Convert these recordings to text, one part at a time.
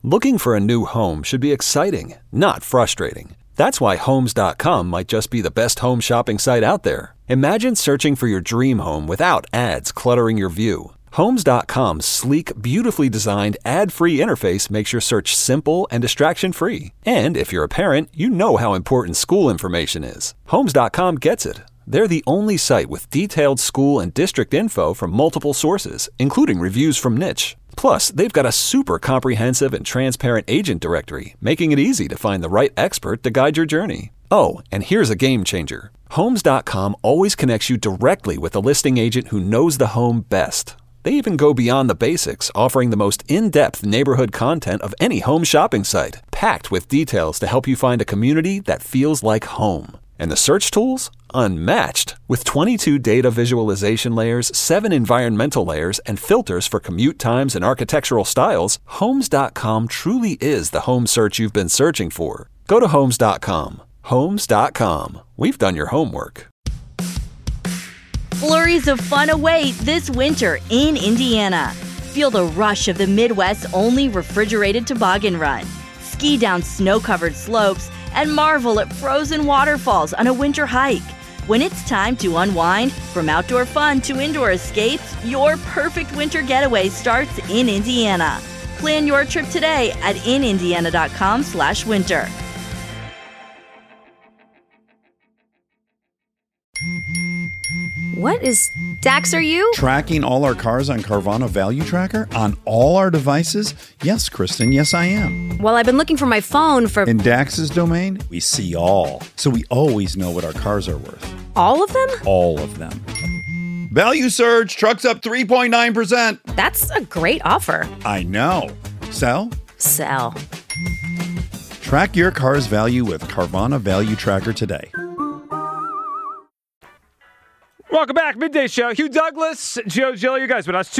Looking for a new home should be exciting, not frustrating. That's why Homes.com might just be the best home shopping site out there. Imagine searching for your dream home without ads cluttering your view. Homes.com's sleek, beautifully designed, ad-free interface makes your search simple and distraction-free. And if you're a parent, you know how important school information is. Homes.com gets it. They're the only site with detailed school and district info from multiple sources, including reviews from Niche. Plus, they've got a super comprehensive and transparent agent directory, making it easy to find the right expert to guide your journey. Oh, and here's a game changer. Homes.com always connects you directly with a listing agent who knows the home best. They even go beyond the basics, offering the most in-depth neighborhood content of any home shopping site, packed with details to help you find a community that feels like home. And the search tools? Unmatched. With 22 data visualization layers, 7 environmental layers, and filters for commute times and architectural styles, Homes.com truly is the home search you've been searching for. Go to Homes.com. Homes.com. We've done your homework. Flurries of fun await this winter in Indiana. Feel the rush of the Midwest's only refrigerated toboggan run. Ski down snow-covered slopes and marvel at frozen waterfalls on a winter hike. When it's time to unwind, from outdoor fun to indoor escapes, your perfect winter getaway starts in Indiana. Plan your trip today at inindiana.com/winter. What is Dax, are you? Tracking all our cars on Carvana Value Tracker on all our devices? Yes, Kristen, yes I am. Well, I've been looking for my phone for... In Dax's domain, we see all. So we always know what our cars are worth. All of them? All of them. Value surge, trucks up 3.9%. That's a great offer. I know. Sell? Sell. Track your car's value with Carvana Value Tracker today. Welcome back. Midday Show. Hugh Douglas, Joe Gill, you guys with us.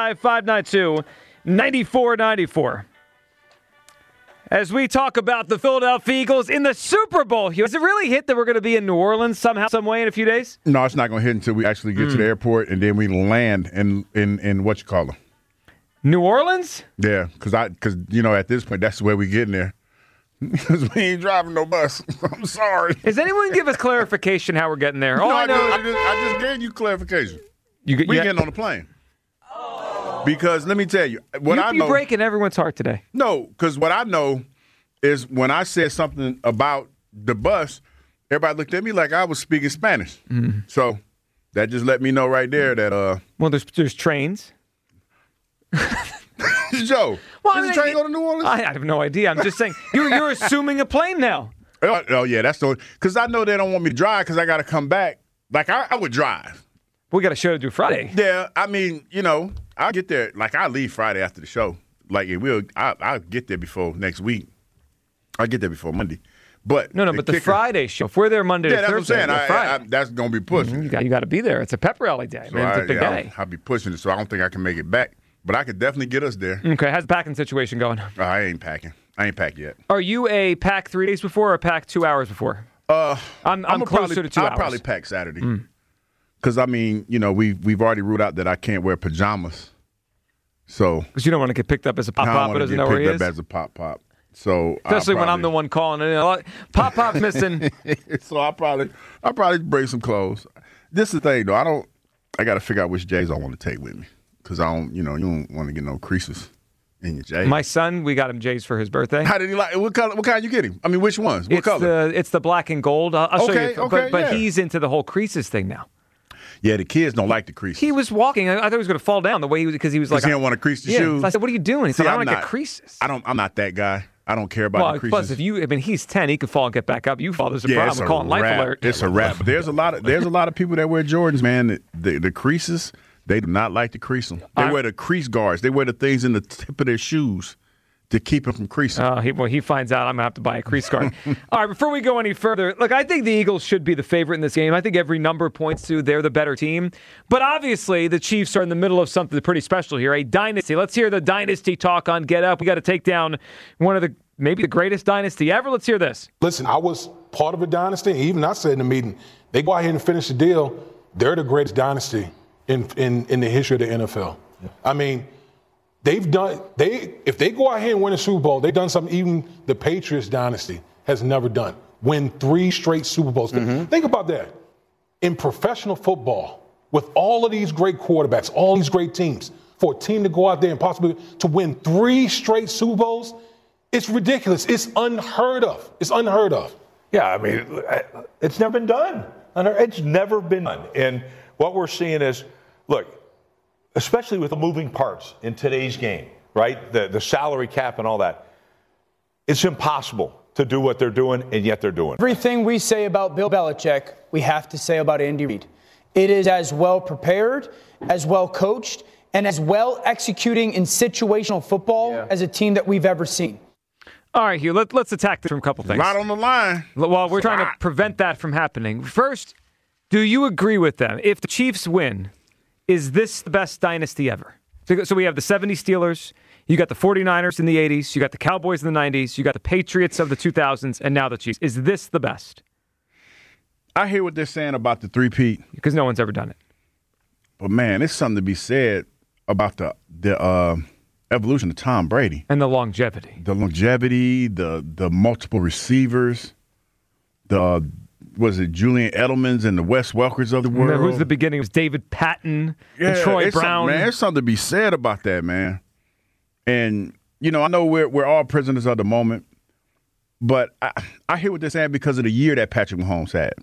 215-592-9494. As we talk about the Philadelphia Eagles in the Super Bowl, Hugh, has it really hit that we're going to be in New Orleans somehow, some way in a few days? No, it's not going to hit until we actually get to the airport, and then we land in what you call them. New Orleans? Yeah, because at this point, that's where we getting there. Because we ain't driving no bus. I'm sorry. Does anyone give us clarification how we're getting there? I just gave you clarification. We getting on the plane. Oh. Because let me tell you, you're breaking everyone's heart today. No, because what I know is when I said something about the bus, everybody looked at me like I was speaking Spanish. Mm-hmm. So that just let me know right there that well, there's trains. Joe, is the train go to New Orleans? I have no idea. I'm just saying you're assuming a plane now. Oh yeah, that's the because I know they don't want me to drive because I got to come back. Like I would drive. We got a show to do Friday. Yeah, I mean, I'll get there. Like I leave Friday after the show. Like I'll get there before next week. I'll get there before Monday. But but the Friday show. If we're there Monday to Thursday, that's what I'm saying. That's gonna be pushing. You got to be there. It's a pep rally day. So it's a big day. I'll be pushing it, so I don't think I can make it back. But I could definitely get us there. Okay, how's the packing situation going? I ain't packing. I ain't packed yet. Are you a pack 3 days before or a pack 2 hours before? I'm closer to 2 hours. I'll probably pack Saturday. Because, I mean, we've already ruled out that I can't wear pajamas. So because you don't want to get picked up as a pop-pop who doesn't know where he is? I don't want to get picked up as a pop-pop. So especially when I'm the one calling it. Pop-pop's missing. So I'll probably bring some clothes. This is the thing, though. I got to figure out which J's I want to take with me. Because I don't, you don't want to get no creases in your J's. My son, we got him J's for his birthday. How did he like? What kind you get him? I mean, which ones? What color? It's the black and gold. I'll show you. Okay, but he's into the whole creases thing now. Yeah, the kids don't like the creases. He was walking. I thought he was going to fall down the way because he was like, he didn't want to crease the shoes. I said, "What are you doing?" He said, "I don't want to get creases." I'm not that guy. I don't care about the creases. Plus, he's 10. He could fall and get back up. You fall, there's a problem. We're calling Life Alert. It's a wrap. But there's a lot of people that wear Jordans, man. The creases. They do not like to crease them. They wear the crease guards. They wear the things in the tip of their shoes to keep them from creasing. He finds out I'm going to have to buy a crease guard. All right, before we go any further, look, I think the Eagles should be the favorite in this game. I think every number points to they're the better team. But obviously, the Chiefs are in the middle of something pretty special here, a dynasty. Let's hear the dynasty talk on Get Up. We got to take down maybe the greatest dynasty ever. Let's hear this. Listen, I was part of a dynasty. Even I said in the meeting, they go out here and finish the deal. They're the greatest dynasty in the history of the NFL. Yeah. I mean, If they go out here and win a Super Bowl, they've done something even the Patriots dynasty has never done. Win 3 straight Super Bowls. Mm-hmm. Think about that. In professional football, with all of these great quarterbacks, all these great teams, for a team to go out there and possibly to win 3 straight Super Bowls, it's ridiculous. It's unheard of. It's unheard of. Yeah, I mean, it's never been done. It's never been done. And what we're seeing is, look, especially with the moving parts in today's game, right? The salary cap and all that, it's impossible to do what they're doing, and yet they're doing. Everything we say about Bill Belichick, we have to say about Andy Reid. It is as well prepared, as well coached, and as well executing in situational football as a team that we've ever seen. All right, Hugh, let's attack this from a couple things. A lot on the line. Well, we're trying to prevent that from happening. First, do you agree with them? If the Chiefs win, is this the best dynasty ever? So we have the 70 Steelers, you got the 49ers in the 80s, you got the Cowboys in the 90s, you got the Patriots of the 2000s, and now the Chiefs. Is this the best? I hear what they're saying about the three-peat. Because no one's ever done it. But, man, it's something to be said about the evolution of Tom Brady. And the longevity. The multiple receivers, was it Julian Edelman's and the Wes Welkers of the world? Who's the beginning? It was David Patton and Troy Brown. Man, there's something to be said about that, man. And, you know, I know we're all prisoners of the moment, but I hear what they're saying because of the year that Patrick Mahomes had.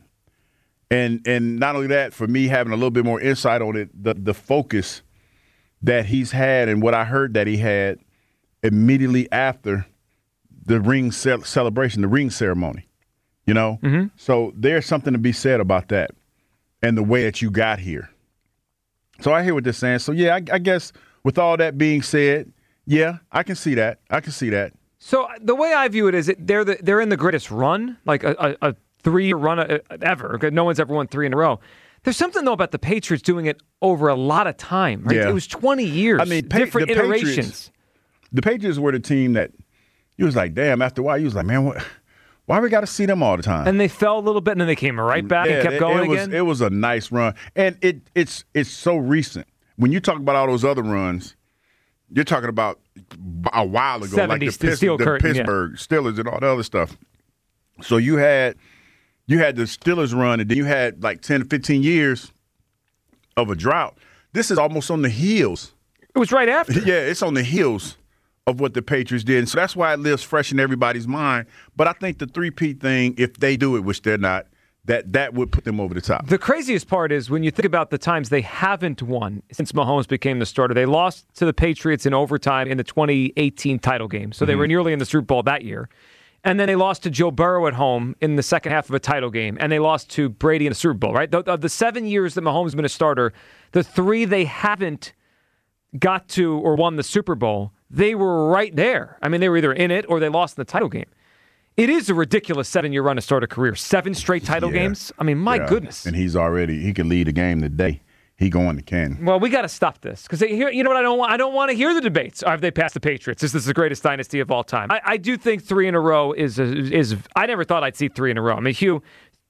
And not only that, for me having a little bit more insight on it, the focus that he's had and what I heard that he had immediately after the ring celebration, the ring ceremony. You know? Mm-hmm. So there's something to be said about that and the way that you got here. So I hear what they're saying. So, yeah, I guess with all that being said, yeah, I can see that. So the way I view it is they're in the greatest run, like a 3-year run ever. No one's ever won 3 in a row. There's something, though, about the Patriots doing it over a lot of time. Right? Yeah. It was 20 years, different iterations. The Patriots were the team that you was like, damn, after a while, you was like, man, why we got to see them all the time? And they fell a little bit, and then they came right back and kept going again. It was a nice run. And it's so recent. When you talk about all those other runs, you're talking about a while ago, like the Pittsburgh Steelers and all the other stuff. So you had the Steelers run, and then you had like 10 to 15 years of a drought. This is almost on the heels. It was right after. Yeah, it's on the heels of what the Patriots did. And so that's why it lives fresh in everybody's mind. But I think the three-peat thing, if they do it, which they're not, that would put them over the top. The craziest part is when you think about the times they haven't won since Mahomes became the starter. They lost to the Patriots in overtime in the 2018 title game. So they were nearly in the Super Bowl that year. And then they lost to Joe Burrow at home in the second half of a title game. And they lost to Brady in the Super Bowl, right? Of the 7 years that Mahomes has been a starter, the 3 they haven't got to or won the Super Bowl, they were right there. I mean, they were either in it or they lost in the title game. It is a ridiculous 7-year run to start a career. 7 straight title games? I mean, my goodness. And he can lead a game today. He going to Canton. Well, we got to stop this because you know what I don't want. I don't want to hear the debates. Have they passed the Patriots? Is this the greatest dynasty of all time? I do think 3 in a row is. I never thought I'd see 3 in a row. I mean, Hugh,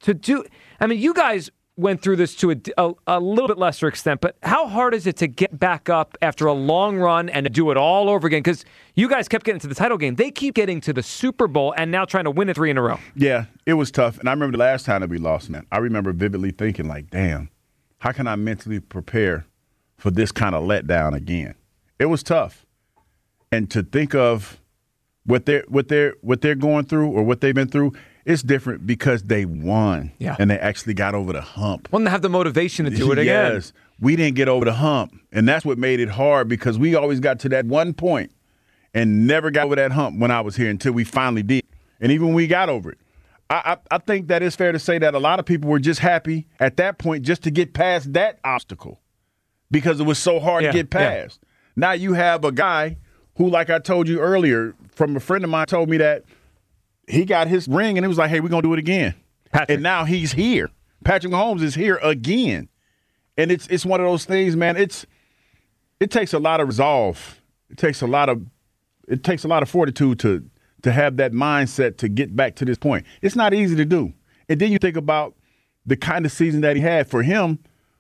you guys went through this to a little bit lesser extent, but how hard is it to get back up after a long run and to do it all over again? Because you guys kept getting to the title game. They keep getting to the Super Bowl and now trying to win it 3 in a row. Yeah, it was tough. And I remember the last time that we lost, man. I remember vividly thinking like, damn. How can I mentally prepare for this kind of letdown again? It was tough. And to think of what they're going through or what they've been through, it's different because they won. Yeah. And they actually got over the hump. Well, they have the motivation to do it again. Yes. We didn't get over the hump. And that's what made it hard because we always got to that one point and never got over that hump when I was here until we finally did. And even when we got over it. I think that it's fair to say that a lot of people were just happy at that point just to get past that obstacle because it was so hard to get past. Yeah. Now you have a guy who, like I told you earlier, from a friend of mine told me that he got his ring and it was like, hey, we're going to do it again. Patrick. And now he's here. Patrick Mahomes is here again. And it's one of those things, man, it takes a lot of resolve. It takes a lot of fortitude to have that mindset to get back to this point. It's not easy to do. And then you think about the kind of season that he had. For him,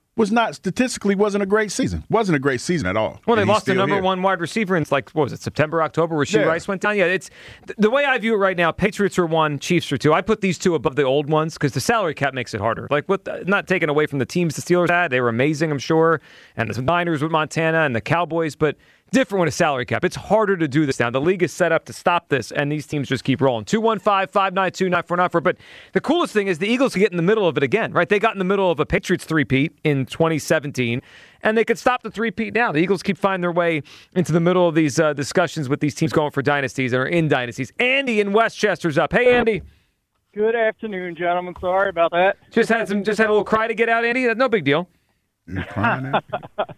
wasn't a great season. Wasn't a great season at all. Well, they lost the still number here. one wide receiver in September, October, where Rasheed Rice went down. Yeah, it's the way I view it right now. Patriots are 1, Chiefs are 2. I put these two above the old ones because the salary cap makes it harder. Like, not taken away from the teams the Steelers had. They were amazing, I'm sure, and the Niners with Montana and the Cowboys, but different with a salary cap. It's harder to do this now. The league is set up to stop this, and these teams just keep rolling. 215-592-9494. But the coolest thing is the Eagles can get in the middle of it again, right? They got in the middle of a Patriots three-peat in 2017, and they could stop the three-peat now. The Eagles keep finding their way into the middle of these discussions with these teams going for dynasties or in dynasties. Andy in Westchester's up. Hey, Andy. Good afternoon, gentlemen. Sorry about that. Just had a little cry to get out, Andy. That's no big deal. You're crying, Andy?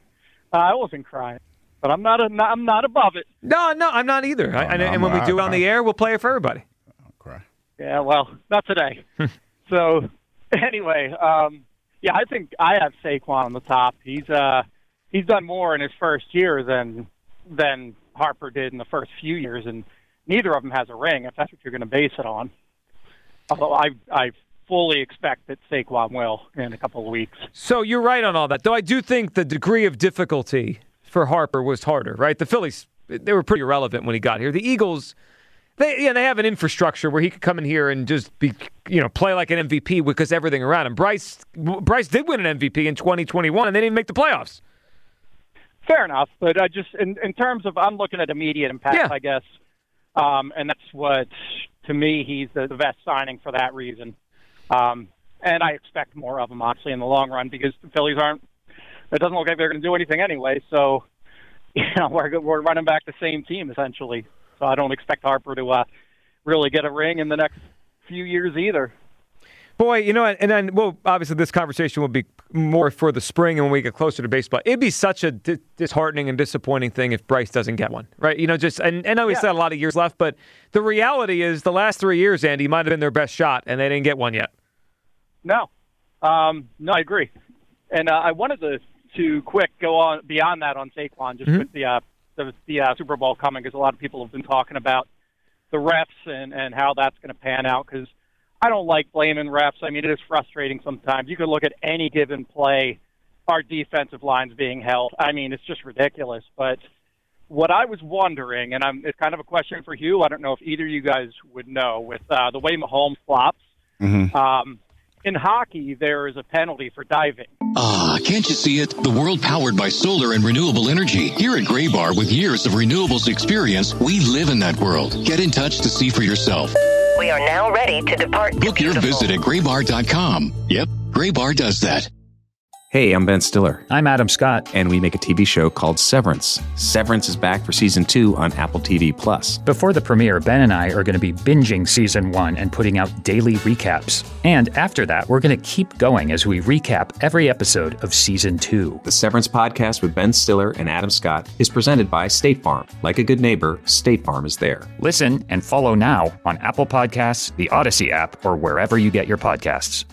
I wasn't crying. But I'm not above it. No, I'm not either. And when we do it on the air, we'll play it for everybody. I'll cry. Yeah, well, not today. So, anyway, yeah, I think I have Saquon on the top. He's done more in his first year than Harper did in the first few years, and neither of them has a ring, if that's what you're going to base it on. Although I fully expect that Saquon will in a couple of weeks. So you're right on all that. Though I do think the degree of difficulty for Harper was harder, right? The Phillies, they were pretty irrelevant when he got here. The Eagles, they have an infrastructure where he could come in here and just be, play like an MVP because everything around him. Bryce did win an MVP in 2021, and they didn't make the playoffs. Fair enough, but I just in terms of I'm looking at immediate impact, I guess, and that's what to me he's the best signing for that reason. And I expect more of him, honestly, in the long run because the Phillies aren't. It doesn't look like they're going to do anything anyway, so we're running back the same team, essentially. So I don't expect Harper to really get a ring in the next few years either. Boy, and then, well, obviously this conversation will be more for the spring and when we get closer to baseball. It'd be such a disheartening and disappointing thing if Bryce doesn't get one, right? And I know he's got a lot of years left, but the reality is the last 3 years, Andy, might have been their best shot, and they didn't get one yet. No, I agree. And I wanted to quick go on beyond that on Saquon, just with the Super Bowl coming, because a lot of people have been talking about the refs and how that's going to pan out, because I don't like blaming refs. I mean, it is frustrating sometimes. You could look at any given play, our defensive line's being held. I mean, it's just ridiculous. But what I was wondering, and it's kind of a question for Hugh, I don't know if either of you guys would know, with the way Mahomes flops, in hockey, there is a penalty for diving. Can't you see it? The world powered by solar and renewable energy. Here at Graybar, with years of renewables experience, we live in that world. Get in touch to see for yourself. We are now ready to depart. Book your visit at graybar.com. Yep, Graybar does that. Hey, I'm Ben Stiller. I'm Adam Scott. And we make a TV show called Severance. Severance is back for Season 2 on Apple TV+. Before the premiere, Ben and I are going to be binging Season 1 and putting out daily recaps. And after that, we're going to keep going as we recap every episode of Season 2. The Severance podcast with Ben Stiller and Adam Scott is presented by State Farm. Like a good neighbor, State Farm is there. Listen and follow now on Apple Podcasts, the Odyssey app, or wherever you get your podcasts.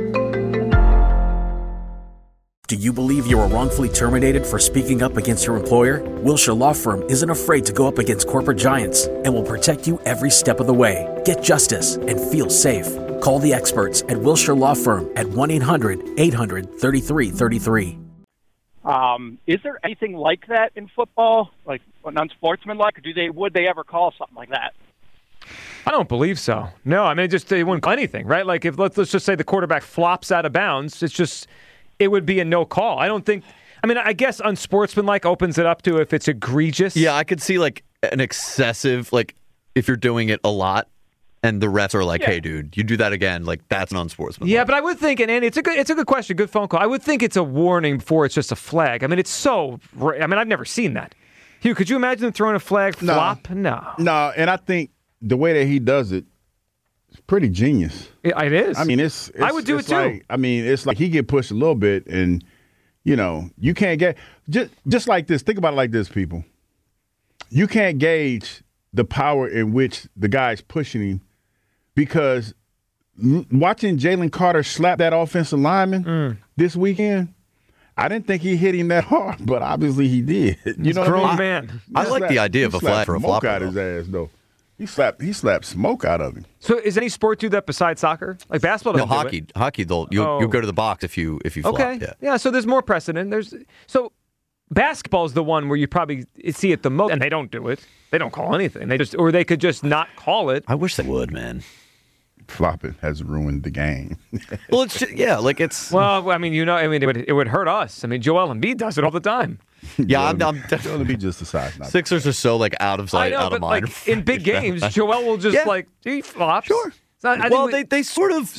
Do you believe you were wrongfully terminated for speaking up against your employer? Wilshire Law Firm isn't afraid to go up against corporate giants and will protect you every step of the way. Get justice and feel safe. Call the experts at Wilshire Law Firm at 1-800-800-3333. Is there anything like that in football, like unsportsmanlike? Would they ever call something like that? I don't believe so. No, I mean, they wouldn't call anything, right? Like if let's just say the quarterback flops out of bounds, it would be a no call. I don't think. I mean, I guess unsportsmanlike opens it up to if it's egregious. Yeah, I could see like an excessive, like if you're doing it a lot, and the refs are like, "Hey, dude, you do that again, like that's an unsportsmanlike." Yeah, but I would think, and Andy, it's a good question, good phone call. I would think it's a warning before it's just a flag. I mean, I've never seen that. Hugh, could you imagine them throwing a flag flop? No, and I think the way that he does it. It's pretty genius. It is. I mean, I would do it too. It's like he get pushed a little bit, and you can't get just like this. Think about it like this, people. You can't gauge the power in which the guy's pushing him because watching Jalen Carter slap that offensive lineman this weekend, I didn't think he hit him that hard, but obviously he did. You know what I mean? Man. I like the idea of a flag for a flop. Out his ass though. He slapped smoke out of him. So is any sport do that besides soccer? Like basketball doesn't hockey. do it. Hockey, you'll go to the box if you flop. Okay. Yeah, so there's more precedent. So basketball is the one where you probably see it the most, and they don't do it. They don't call anything. They could just not call it. I wish they would, man. Flopping has ruined the game. Well, it's just, it's. Well, I mean, it would hurt us. I mean, Joel Embiid does it all the time. Yeah, I'm Joel Embiid just decides not. Sixers are so out of sight, out of mind. Like, in big games, Joel will just he flops. Sure. They sort of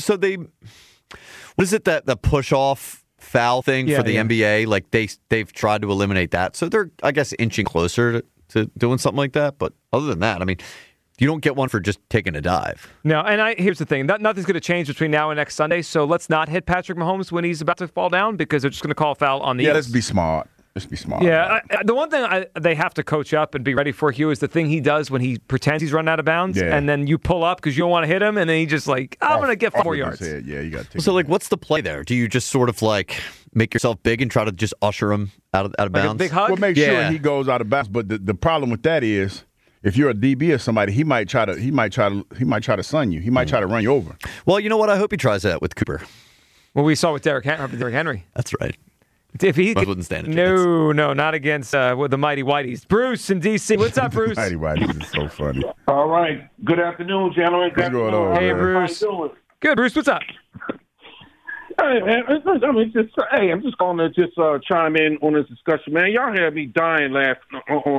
what is it that push off foul thing for the NBA? Like they've tried to eliminate that, so they're I guess inching closer to doing something like that. But other than that, I mean. You don't get one for just taking a dive. No, and here's the thing. Nothing's going to change between now and next Sunday, so let's not hit Patrick Mahomes when he's about to fall down because they're just going to call a foul on the Let's be smart. Let's be smart. Yeah, the one thing they have to coach up and be ready for, Hugh, is the thing he does when he pretends he's running out of bounds, and then you pull up because you don't want to hit him, and then he just I'm going to get 4 yards. Yeah, you got to. So, what's the play there? Do you just sort of make yourself big and try to just usher him out of bounds? A big hug? Well, make sure he goes out of bounds. But the problem with that is, if you're a DB or somebody, he might try to sun you. He might try to run you over. Well, you know what? I hope he tries that with Cooper. Well, we saw with Derrick Henry. That's right. If he wouldn't stand a chance. No, not against with the Mighty Whiteys. Bruce in D.C. What's up, Bruce? Mighty Whiteys is so funny. All right. Good afternoon, gentlemen. What's going on, Hey, man? Bruce. How you doing? Good, Bruce. What's up? Hey, man. I'm just going to chime in on this discussion, man. Y'all had me dying laughing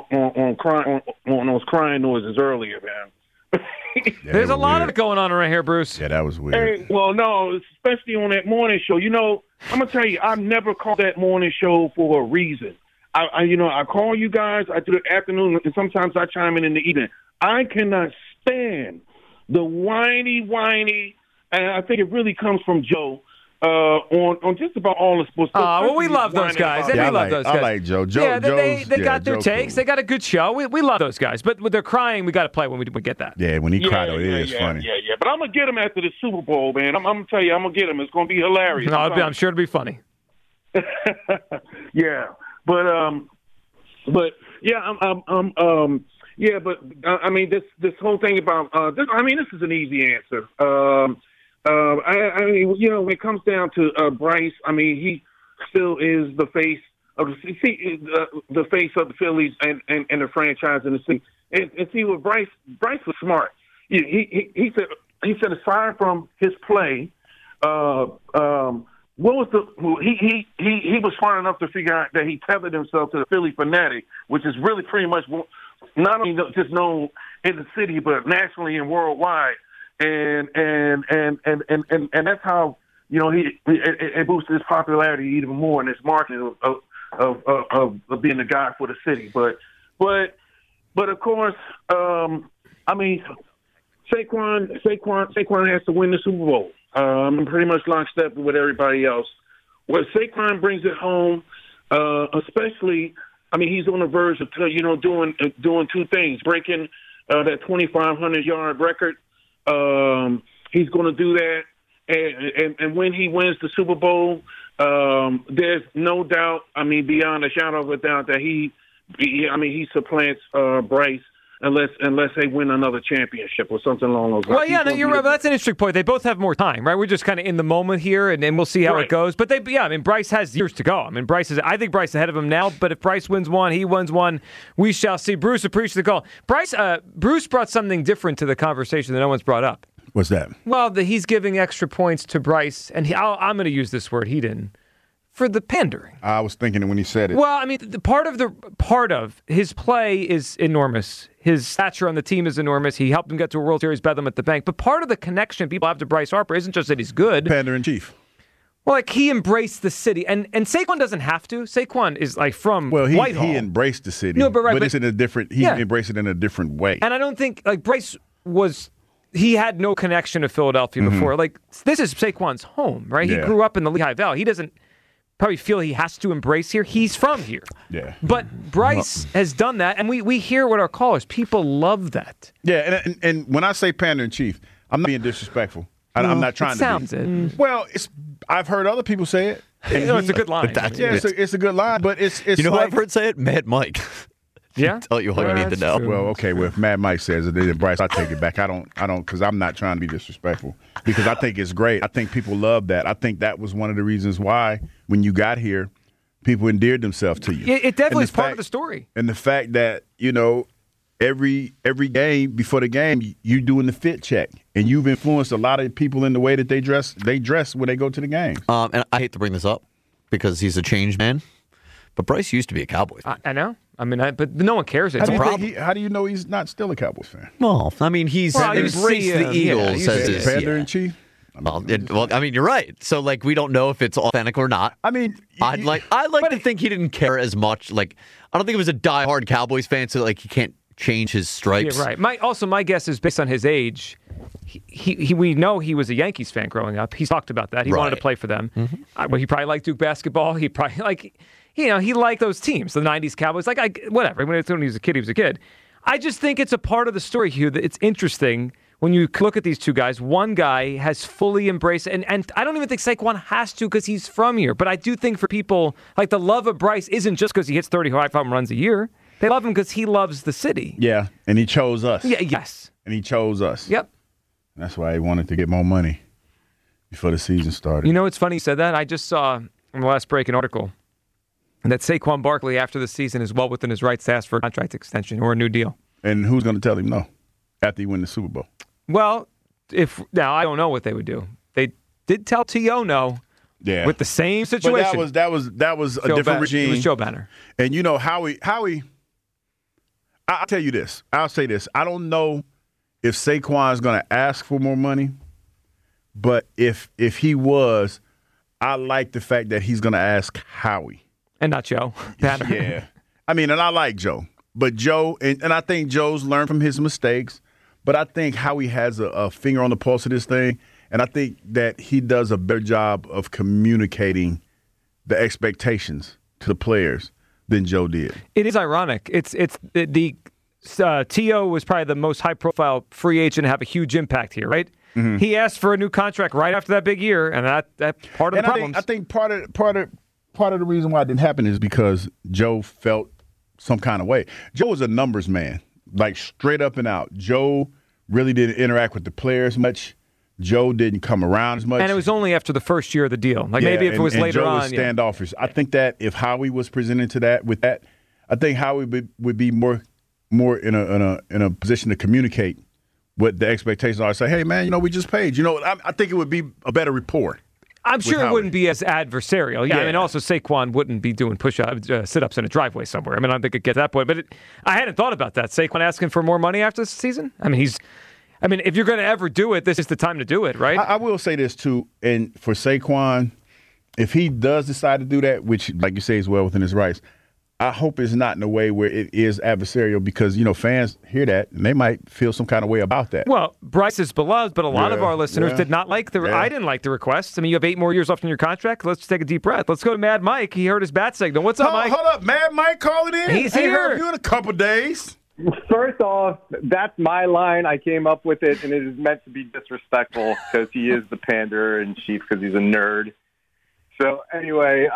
on those crying noises earlier, man. There's a lot of it going on around here, Bruce. Yeah, that was weird. Hey, well, no, especially on that morning show. You know, I'm gonna tell you, I've never called that morning show for a reason. I call you guys. I do the afternoon, and sometimes I chime in the evening. I cannot stand the whiny, and I think it really comes from Joe. On just about all the sports. Well, we love those guys. We love those guys. I like Joe. They got their takes. Cool. They got a good show. We love those guys. But with their crying, we got to play when we get that. Yeah, when he cried, it is funny. Yeah. But I'm going to get him after the Super Bowl, man. I'm going to tell you, I'm going to get him. It's going to be hilarious. No, I'm sure it'll be funny. Yeah. But I mean, this whole thing about this is an easy answer. I mean, you know, when it comes down to Bryce, I mean, he still is the face of the face of the Phillies and the franchise in the city. And see, what Bryce was smart. He said aside from his play, he was smart enough to figure out that he tethered himself to the Philly fanatic, which is really pretty much not only just known in the city but nationally and worldwide. And that's how, you know, it boosted his popularity even more in his marketing of being the guy for the city. But of course, I mean, Saquon has to win the Super Bowl. I'm pretty much lockstep with everybody else. When Saquon brings it home, especially, I mean, he's on the verge of, you know, doing two things: breaking that 2,500-yard record. He's going to do that, and when he wins the Super Bowl, there's no doubt. I mean, beyond a shadow of a doubt that he supplants Bryce unless they win another championship or something along those lines. Well, yeah, you're right. But that's an interesting point. They both have more time, right? We're just kind of in the moment here, and we'll see how it goes. But I mean, Bryce has years to go. I mean, I think Bryce is ahead of him now. But if Bryce wins one, he wins one, we shall see. Bruce, appreciate the call. Bruce brought something different to the conversation that no one's brought up. What's that? Well, he's giving extra points to Bryce, and I'm going to use this word. He didn't. For the pandering. I was thinking it when he said it. Well, I mean, part of his play is enormous. His stature on the team is enormous. He helped him get to a World Series, Bedlam at the bank. But part of the connection people have to Bryce Harper isn't just that he's good. Pander in chief. Well, like, he embraced the city. And Saquon doesn't have to. Saquon is like from Whitehall. He embraced the city. No, but it's in a different, he embraced it in a different way. And I don't think, like, Bryce he had no connection to Philadelphia before. Like, this is Saquon's home, right? Yeah. He grew up in the Lehigh Valley. He doesn't probably feel he has to embrace here. He's from here. Yeah. But Bryce has done that, and we hear what our callers. People love that. Yeah, and when I say pander in chief, I'm not being disrespectful. I'm not trying to sounds be. it. Well, I've heard other people say it. It's a good line. It's a good line, but it's you know who I've heard say it? Mad Mike. Yeah, tell you all you need to know. Well, okay. Well, if Mad Mike says it, then Bryce, I take it back. I don't, because I'm not trying to be disrespectful. Because I think it's great. I think people love that. I think that was one of the reasons why, when you got here, people endeared themselves to you. It definitely is part of the story. And the fact that every game before the game, you doing the fit check, and you've influenced a lot of people in the way that they dress. They dress when they go to the game. And I hate to bring this up because he's a changed man, but Bryce used to be a Cowboys fan. I know. I mean, but no one cares. It's How a problem. how do you know he's not still a Cowboys fan? Well, I mean, he's embraced the Eagles as his commander in chief. Well, I mean, you're right. So, like, we don't know if it's authentic or not. I mean, I'd like to think he didn't care as much. Like, I don't think he was a diehard Cowboys fan, so like he can't change his stripes. Yeah, right. My guess is based on his age. We know he was a Yankees fan growing up. He's talked about that. He wanted to play for them. Mm-hmm. He probably liked Duke basketball. He probably he liked those teams, the '90s Cowboys. Whatever. When he was a kid, he was a kid. I just think it's a part of the story, Hugh, that it's interesting when you look at these two guys. One guy has fully embraced it, and I don't even think Saquon has to because he's from here. But I do think for people, like, the love of Bryce isn't just because he hits 35 home runs a year. They love him because he loves the city. Yeah, and he chose us. Yeah, yes. And he chose us. Yep. That's why he wanted to get more money before the season started. You know, it's funny you said that. I just saw in the last break an article that Saquon Barkley, after the season, is well within his rights to ask for a contract extension or a new deal. And who's going to tell him no after he win the Super Bowl? Well, now I don't know what they would do. They did tell T.O. no. Yeah. With the same situation. But that was a different regime. It was Joe Banner. And you know Howie. I'll tell you this. I'll say this. I don't know if Saquon is going to ask for more money, but if he was, I like the fact that he's going to ask Howie. And not Joe Banner. Yeah. I mean, and I like Joe. But Joe, and I think Joe's learned from his mistakes, but I think Howie has a finger on the pulse of this thing, and I think that he does a better job of communicating the expectations to the players than Joe did. It is ironic. The T.O. was probably the most high-profile free agent to have a huge impact here, right? Mm-hmm. He asked for a new contract right after that big year, and that part of the problem. I think part of the reason why it didn't happen is because Joe felt some kind of way. Joe was a numbers man, like straight up and out. Joe really didn't interact with the players much. Joe didn't come around as much. And it was only after the first year of the deal. Maybe if it was later Joe on. was standoffish. Yeah. I think that if Howie was presented to that with that, I think Howie would be more in a position to communicate what the expectations are. Say, hey man, we just paid. I think it would be a better rapport. I'm sure it wouldn't be as adversarial. Yeah. I mean, also Saquon wouldn't be doing sit-ups in a driveway somewhere. I mean, I don't think it'd get to that point. But I hadn't thought about that. Saquon asking for more money after this season? I mean, if you're going to ever do it, this is the time to do it, right? I will say this, too. And for Saquon, if he does decide to do that, which, like you say, is well within his rights, I hope it's not in a way where it is adversarial because, fans hear that and they might feel some kind of way about that. Well, Bryce is beloved, but a lot of our listeners did not like I didn't like the request. I mean, you have 8 more years left in your contract. Let's take a deep breath. Let's go to Mad Mike. He heard his bat signal. What's up, Mike? Hold up. Mad Mike calling in? He's here. You in a couple days. First off, that's my line. I came up with it, and it is meant to be disrespectful because he is the pander in chief because he's a nerd. So anyway,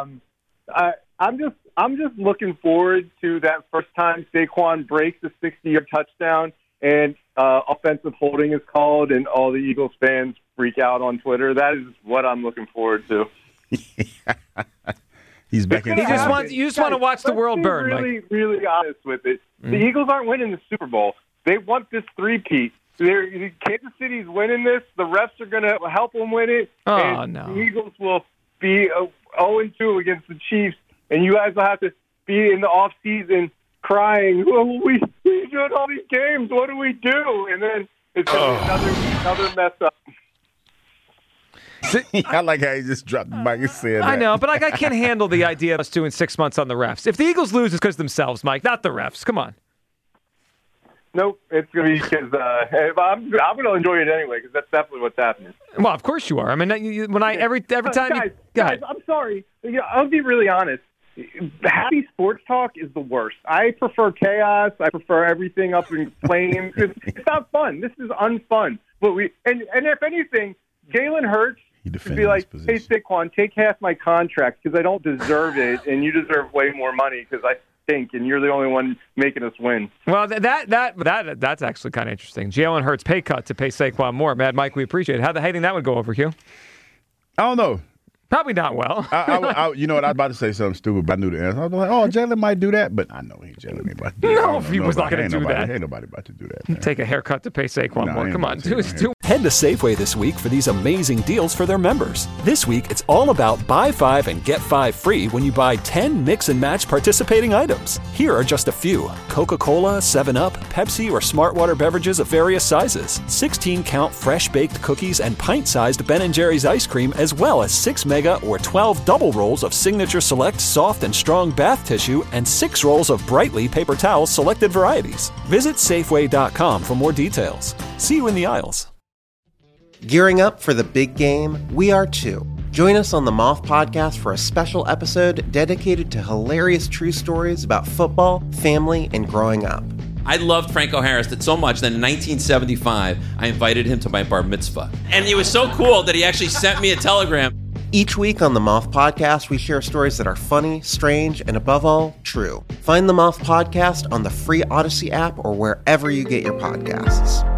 I'm just looking forward to that first time Saquon breaks a 60-yard touchdown and offensive holding is called, and all the Eagles fans freak out on Twitter. That is what I'm looking forward to. He's back in. You just want to watch the world burn. Really honest with it. The Eagles aren't winning the Super Bowl. They want this three-peat. Kansas City's winning this. The refs are going to help them win it. The Eagles will be 0-2 against the Chiefs, and you guys will have to be in the off season crying. Well, we did all these games. What do we do? And then it's going to be another mess up. I like how he just dropped the mic and said that. I know, but I can't handle the idea of us doing 6 months on the refs. If the Eagles lose, it's because themselves, Mike, not the refs. Come on. Nope, it's going to be because I'm going to enjoy it anyway because that's definitely what's happening. Well, of course you are. I mean, every time guys, I'm sorry. I'll be really honest. Happy sports talk is the worst. I prefer chaos. I prefer everything up in flames. It's not fun. This is unfun. But and if anything, Jalen Hurts should be like, hey, Saquon, take half my contract because I don't deserve it, and you deserve way more money because stink, and you're the only one making us win. Well, that's actually kind of interesting. Jalen Hurts pay cut to pay Saquon more. Mad Mike, we appreciate it. How do you think that would go over, Hugh? I don't know. Probably not well. You know what? I was about to say something stupid, but I knew the answer. I was like, oh, Jalen might do that, but I know Jalen ain't about to do that. No, if he was not going to do that. Ain't nobody about to do that. Man. Take a haircut to pay Saquon more. Come on. Head to Safeway this week for these amazing deals for their members. This week, it's all about buy 5 and get 5 free when you buy 10 mix and match participating items. Here are just a few: Coca-Cola, 7-Up, Pepsi, or Smartwater beverages of various sizes, 16-count fresh-baked cookies, and pint-sized Ben & Jerry's ice cream, as well as 6 mega or 12 double rolls of Signature Select soft and strong bath tissue and 6 rolls of Brightly paper towels selected varieties. Visit Safeway.com for more details. See you in the aisles. Gearing up for the big game? We are too. Join us on the Moth Podcast for a special episode dedicated to hilarious true stories about football, family, and growing up. I loved Franco Harris so much that in 1975, I invited him to my bar mitzvah. And it was so cool that he actually sent me a telegram. Each week on the Moth Podcast, we share stories that are funny, strange, and above all, true. Find the Moth Podcast on the free Odyssey app or wherever you get your podcasts.